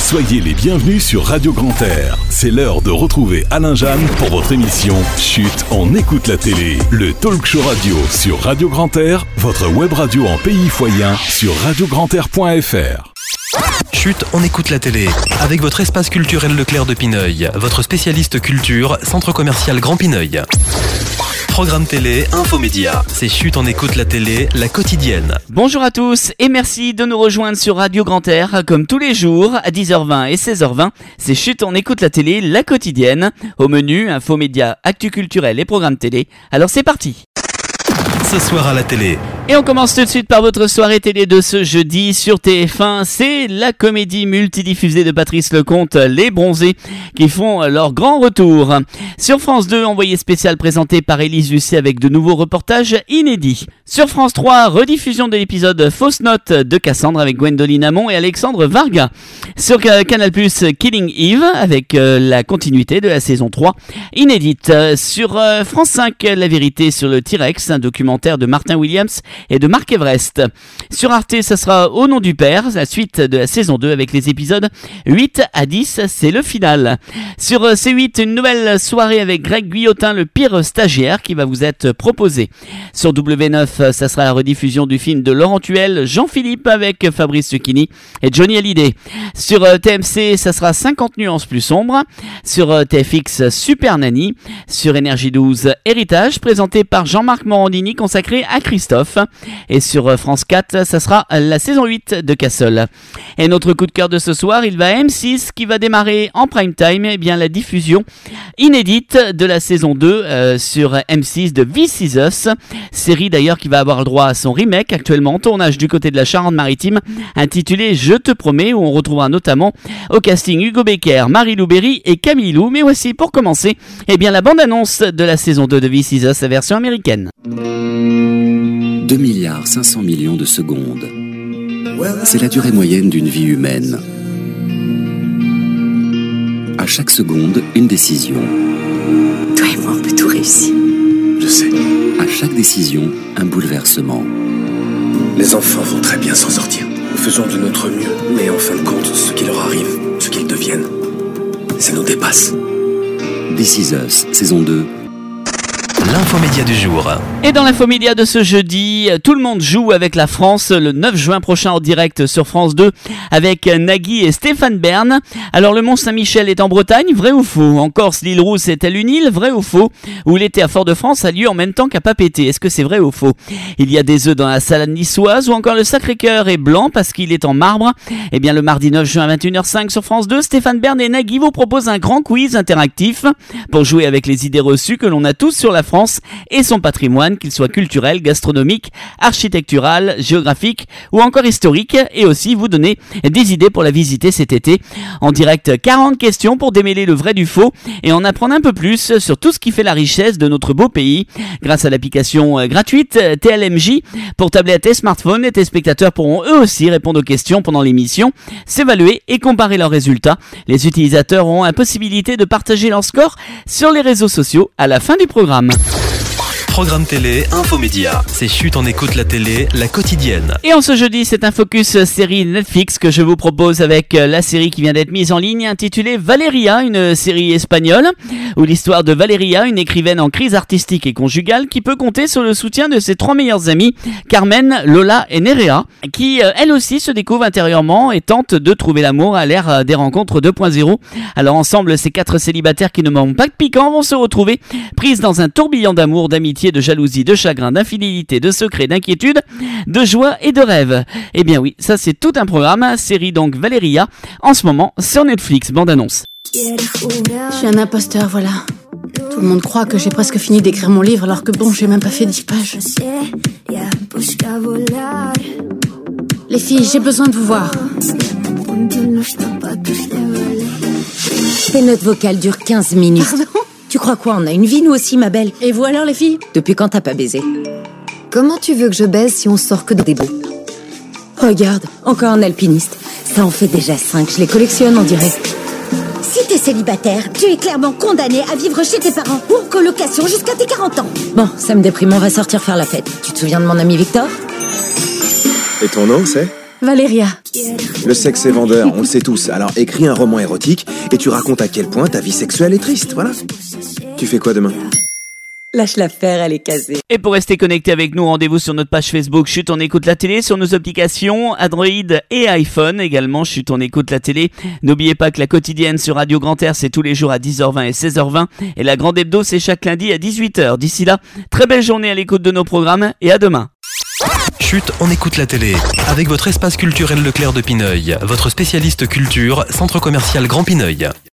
Soyez les bienvenus sur Radio Grand Air. C'est l'heure de retrouver Alain Jeanne pour votre émission Chut, on écoute la télé. Le talk show radio sur Radio Grand Air, votre web radio en pays foyen sur radiograndAir.fr. Chut, on écoute la télé. Avec votre espace culturel Leclerc de Pineuil, votre spécialiste culture, centre commercial Grand Pineuil. Programme télé, infomédia. C'est Chut, on écoute la télé, la quotidienne. Bonjour à tous et merci de nous rejoindre sur Radio Grand Air. Comme tous les jours, à 10h20 et 16h20, c'est Chut, on écoute la télé, la quotidienne. Au menu, infomédia, actu culturel et programme télé. Alors c'est parti. Ce soir à la télé. Et on commence tout de suite par votre soirée télé de ce jeudi sur TF1. C'est la comédie multidiffusée de Patrice Lecomte, Les Bronzés, qui font leur grand retour. Sur France 2, envoyé spécial présenté par Élise Lucet avec de nouveaux reportages inédits. Sur France 3, rediffusion de l'épisode Fausse Note de Cassandre avec Gwendoline Amon et Alexandre Varga. Sur Canal+, Killing Eve avec la continuité de la saison 3 inédite. Sur France 5, La Vérité sur le T-Rex, un documentaire de Martin Williams et de Marc Everest. Sur Arte, ça sera Au nom du père, la suite de la saison 2 avec les épisodes 8 à 10, c'est le final. Sur C8, une nouvelle soirée avec Greg Guillotin, le pire stagiaire, qui va vous être proposé. Sur W9, ça sera la rediffusion du film de Laurent Tuel, Jean-Philippe avec Fabrice Lucchini et Johnny Hallyday. Sur TMC, ça sera 50 nuances plus sombres. Sur TFX, Super Nanny. Sur Énergie 12, Héritage, présenté par Jean-Marc Morandini, consacré à Christophe. Et sur France 4, ça sera la saison 8 de Castle. Et notre coup de cœur de ce soir, il va à M6 qui va démarrer en prime time la diffusion inédite de la saison 2 sur M6 de This Is Us. Série d'ailleurs qui va avoir le droit à son remake actuellement en tournage du côté de la Charente-Maritime, intitulé Je te promets, où on retrouvera notamment au casting Hugo Becker, Marie-Lou Berry et Camille Lou. Mais voici pour commencer la bande-annonce de la saison 2 de This Is Us, la version américaine. 2,5 milliards de secondes. C'est la durée moyenne d'une vie humaine. À chaque seconde, une décision. Toi et moi, on peut tout réussir. Je sais. À chaque décision, un bouleversement. Les enfants vont très bien s'en sortir. Nous faisons de notre mieux, mais en fin de compte, ce qui leur arrive, ce qu'ils deviennent, ça nous dépasse. This Is Us, saison 2. L'infomédia du jour. Et dans l'infomédia de ce jeudi, tout le monde joue avec la France le 9 juin prochain en direct sur France 2 avec Nagui et Stéphane Bern. Alors le Mont-Saint-Michel est en Bretagne, vrai ou faux? En Corse, l'île Rousse est-elle une île, vrai ou faux? Ou l'été à Fort-de-France a lieu en même temps qu'à Papeete, est-ce que c'est vrai ou faux? Il y a des œufs dans la salade niçoise ou encore le Sacré-Cœur est blanc parce qu'il est en marbre. Le mardi 9 juin à 21h05 sur France 2, Stéphane Bern et Nagui vous proposent un grand quiz interactif pour jouer avec les idées reçues que l'on a tous sur la France et son patrimoine, qu'il soit culturel, gastronomique, architectural, géographique ou encore historique, et aussi vous donner des idées pour la visiter cet été. En direct, 40 questions pour démêler le vrai du faux et en apprendre un peu plus sur tout ce qui fait la richesse de notre beau pays. Grâce à l'application gratuite TLMJ pour tablette et smartphone, les téléspectateurs pourront eux aussi répondre aux questions pendant l'émission, s'évaluer et comparer leurs résultats. Les utilisateurs auront la possibilité de partager leur score sur les réseaux sociaux à la fin du programme. Programme télé, infomédia. C'est Chut, on écoute la télé, la quotidienne. Et en ce jeudi, c'est un focus série Netflix que je vous propose avec la série qui vient d'être mise en ligne intitulée Valeria, une série espagnole où l'histoire de Valeria, une écrivaine en crise artistique et conjugale qui peut compter sur le soutien de ses 3 meilleures amies, Carmen, Lola et Nerea, qui elle aussi se découvre intérieurement et tente de trouver l'amour à l'ère des rencontres 2.0. Alors ensemble, ces 4 célibataires qui ne manquent pas de piquant vont se retrouver prises dans un tourbillon d'amour, d'amitié, de jalousie, de chagrin, d'infidélité, de secret, d'inquiétude, de joie et de rêve. Oui, ça c'est tout un programme, série donc Valeria, en ce moment sur Netflix, bande-annonce. Je suis un imposteur, voilà. Tout le monde croit que j'ai presque fini d'écrire mon livre alors que j'ai même pas fait 10 pages. Les filles, j'ai besoin de vous voir. Tes notes vocales durent 15 minutes. Pardon ? Tu crois quoi? On a une vie nous aussi, ma belle. Et vous alors les filles? Depuis quand t'as pas baisé? Comment tu veux que je baise si on sort que dans des bouts? Regarde, encore un alpiniste. Ça en fait déjà 5, je les collectionne on dirait. Si t'es célibataire, tu es clairement condamné à vivre chez tes parents ou en colocation jusqu'à tes 40 ans. Bon, ça me déprime, on va sortir faire la fête. Tu te souviens de mon ami Victor? Et ton nom, c'est ? Valéria. Le sexe est vendeur, on le sait tous. Alors écris un roman érotique et tu racontes à quel point ta vie sexuelle est triste, voilà. Tu fais quoi demain ? Lâche l'affaire, elle est casée. Et pour rester connecté avec nous, rendez-vous sur notre page Facebook Chut, on écoute la télé, sur nos applications Android et iPhone également, Chut, on écoute la télé. N'oubliez pas que la quotidienne sur Radio Grand Air, c'est tous les jours à 10h20 et 16h20. Et la grande hebdo, c'est chaque lundi à 18h. D'ici là, très belle journée à l'écoute de nos programmes et à demain. Chut, on écoute la télé. Avec votre espace culturel Leclerc de Pineuil, votre spécialiste culture, centre commercial Grand Pineuil.